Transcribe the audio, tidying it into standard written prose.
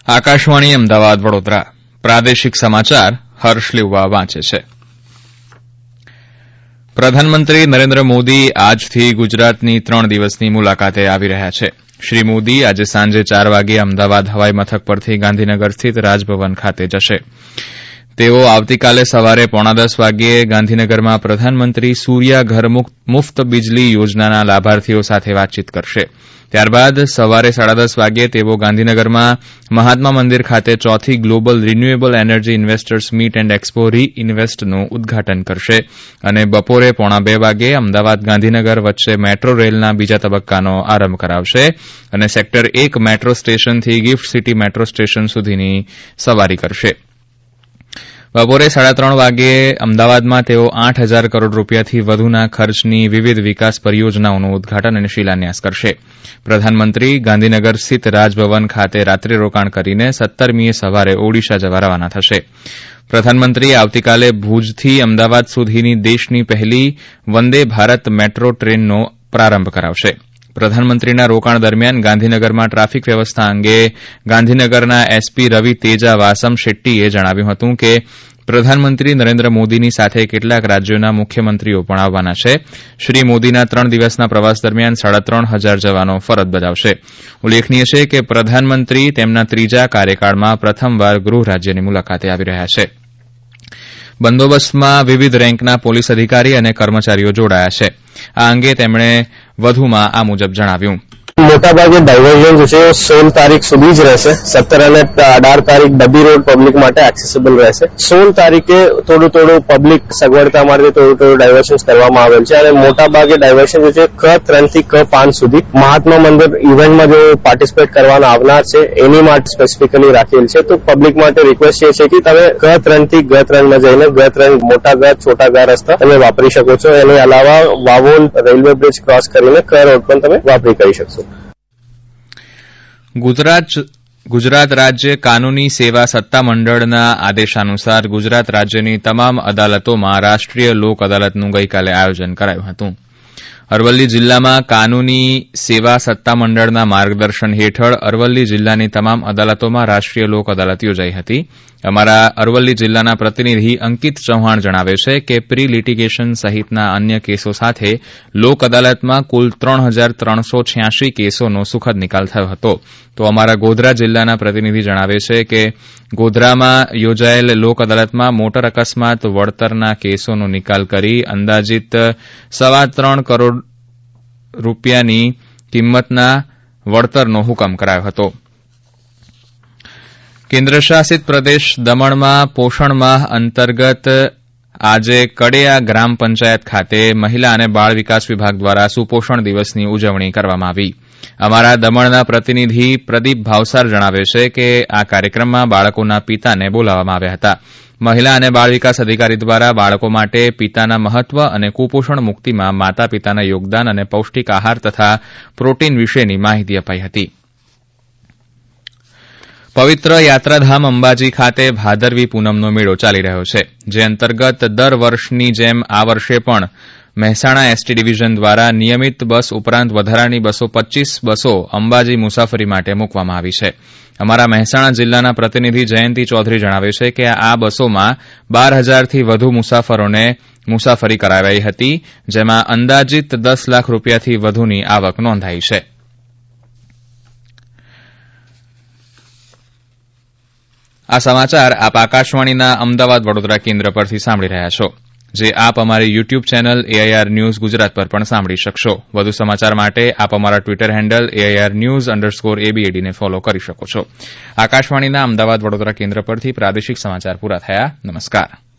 આકાશવાણી અમદાવાદ વડોદરા પ્રાદેશિક સમાચાર હર્ષ લીવા વાંચે છે. પ્રધાનમંત્રી નરેન્દ્ર મોદી આજથી ગુજરાતની 3 દિવસની મુલાકાતે આવી રહ્યા છે. શ્રી મોદી આજે સાંજે 4 વાગે અમદાવાદ હવાઈ મથક પરથી ગાંધીનગર સ્થિત રાજભવન ખાતે જશે. તેઓ આવતીકાલે સવારે 9:45 વાગ્યે ગાંધીનગરમાં પ્રધાનમંત્રી સૂર્યા ઘર મુફ્ત બિજલી યોજનાના લાભાર્થીઓ સાથે વાતચીત કરશે. ત્યારબાદ સવારે 10:30 વાગ્યે તેઓ ગાંધીનગરમાં મહાત્મા મંદિર ખાતે 4th global renewable energy investors meet and expo રી-ઇન્વેસ્ટનું ઉદઘાટન કરશે અને બપોરે 1:45 વાગ્યે અમદાવાદ ગાંધીનગર વચ્ચે મેટ્રો રેલના બીજા તબક્કાનો આરંભ કરાવશે અને સેક્ટર 1 મેટ્રો સ્ટેશનથી ગિફ્ટ સિટી મેટ્રો સ્ટેશન સુધીની સવારી કરશે. બપોરે 3:30 વાગ્યે અમદાવાદમાં તેઓ 8,000 કરોડ રૂપિયાથી વધુના ખર્ચની વિવિધ વિકાસ પરિયોજનાઓનું ઉદઘાટન અને શિલાન્યાસ કરશે. પ્રધાનમંત્રી ગાંધીનગર સ્થિત રાજભવન ખાતે રાત્રિ રોકાણ કરીને 17મીએ સવારે ઓડિશા જવા રવાના થશે. પ્રધાનમંત્રી આવતીકાલે ભુજથી અમદાવાદ સુધીની દેશની પહેલી વંદે ભારત મેટ્રો ટ્રેનનો પ્રારંભ કરાવશે. પ્રધાનમંત્રીના રોકાણ દરમિયાન ગાંધીનગરમાં ટ્રાફિક વ્યવસ્થા અંગે ગાંધીનગરના એસપી રવિ તેજા વાસમ શેટ્ટીએ જણાવ્યું હતું કે પ્રધાનમંત્રી નરેન્દ્ર મોદીની સાથે કેટલાક રાજ્યોના મુખ્યમંત્રીઓ પણ આવવાના છે. શ્રી મોદીના 3 દિવસના પ્રવાસ દરમિયાન 3,500 જવાનો ફરજ બજાવશે. ઉલ્લેખનીય છે કે પ્રધાનમંત્રી તેમના 3જા કાર્યકાળમાં પ્રથમવાર ગૃહ રાજ્યની મુલાકાતે આવી રહ્યા છે. બંદોબસ્તમાં વિવિધ રેન્કના પોલીસ અધિકારી અને કર્મચારીઓ જોડાયા છે. આ અંગે તેમણે વધુમાં આ મુજબ જણાવ્યું. મોટાભાગે ડાયવર્ઝન જે છે 16 તારીખ સુધી જ રહેશે. 17 અને 18 તારીખ ડબી રોડ પબ્લિક માટે એક્સેસિબલ રહેશે. 16 તારીખે થોડું પબ્લિક સગવડતા માટે થોડું ડાયવર્ઝન કરવામાં આવેલ છે અને મોટાભાગે ડાયવર્ઝન જે છે K3 થી K5 સુધી મહાત્મા મંદિર ઇવેન્ટમાં જો પાર્ટિસિપેટ કરવાના આવનાર છે એની માટે સ્પેસિફિકલી રાખેલ છે. તો પબ્લિક માટે રિક્વેસ્ટ એ છે કે તમે K3 થી G3 માં જઈને G3 મોટા ઘર છોટા ઘર રસ્તા તમે વાપરી શકો છો. એની અલાવા વાવોલ રેલવે બ્રિજ ક્રોસ કરીને K રોડ પણ તમે વાપરી કરી શકશો. ગુજરાત રાજ્ય કાનૂની સેવા સત્તામંડળના આદેશાનુસાર ગુજરાત રાજ્યની તમામ અદાલતોમાં રાષ્ટ્રીય લોક અદાલતનું ગઈકાલે આયોજન કરાયું હતું. અરવલ્લી જિલ્લામાં કાનૂની સેવા સત્તામંડળના માર્ગદર્શન હેઠળ અરવલ્લી જિલ્લાની તમામ અદાલતોમાં રાષ્ટ્રીય લોક અદાલત યોજાઈ હતી. અમારા અરવલ્લી જિલ્લાના પ્રતિનિધિ અંકિત ચૌહાણ જણાવે છે કે પ્રી લિટિગેશન સહિતના અન્ય કેસો સાથે લોક અદાલતમાં કુલ 3,386 કેસોનો સુખદ નિકાલ થયો હતો. તો અમારા ગોધરા જિલ્લાના પ્રતિનિધિ જણાવે છે કે ગોધરામાં યોજાયેલ લોક અદાલતમાં મોટર અકસ્માત વળતરના કેસોનો નિકાલ કરી અંદાજિત 3.25 કરોડ રૂપિયાની કિંમતના વળતરનો હુકમ કરાયો હતો. કેન્દ્રશાસિત પ્રદેશ દમણમાં પોષણ માહ અંતર્ગત આજે કડેયા ગ્રામ પંચાયત ખાતે મહિલા અને બાળ વિકાસ વિભાગ દ્વારા સુપોષણ દિવસની ઉજવણી કરવામાં આવી. અમારા દમણના પ્રતિનિધિ પ્રદીપ ભાવસાર જણાવે છે કે આ કાર્યક્રમમાં બાળકોના પિતાને બોલાવવામાં આવ્યા હતા. મહિલા અને બાળ વિકાસ અધિકારી દ્વારા બાળકો માટે પિતાના મહત્વ અને કુપોષણ મુક્તિમાં માતા પિતાના યોગદાન અને પૌષ્ટિક આહાર તથા પ્રોટીન વિશેની માહિતી અપાઈ હતી. પવિત્ર યાત્રાધામ અંબાજી ખાતે ભાદરવી પૂનમનો મેળો ચાલી રહ્યો છે, જે અંતર્ગત દર વર્ષની જેમ આ વર્ષે પણ મહેસાણા એસટી ડિવિઝન દ્વારા નિયમિત બસ ઉપરાંત વધારાની 225 બસો અંબાજી મુસાફરી માટે મૂકવામાં આવી છે. અમારા મહેસાણા જિલ્લાના પ્રતિનિધિ જયંતિ ચૌધરી જણાવે છે કે આ બસોમાં 12,000થી વધુ મુસાફરોને મુસાફરી કરાવાઈ હતી, જેમાં અંદાજિત 10 લાખ રૂપિયાથી વધુની આવક નોંધાઈ છે. આ સમાચાર આપ આકાશવાણીના અમદાવાદ વડોદરા કેન્દ્ર પરથી સાંભળી રહ્યા છો, જે આપ અમારી YouTube channel AIR news Gujarat પર પણ સાંભળી શકશો. વધુ સમાચાર માટે આપ અમારા ટ્વિટર હેન્ડલ AIR_news_ABAD ને ફોલો કરી શકો છો. આકાશવાણીના અમદાવાદ વડોદરા કેન્દ્ર પરથી પ્રાદેશિક સમાચાર પૂરા થયા. નમસ્કાર.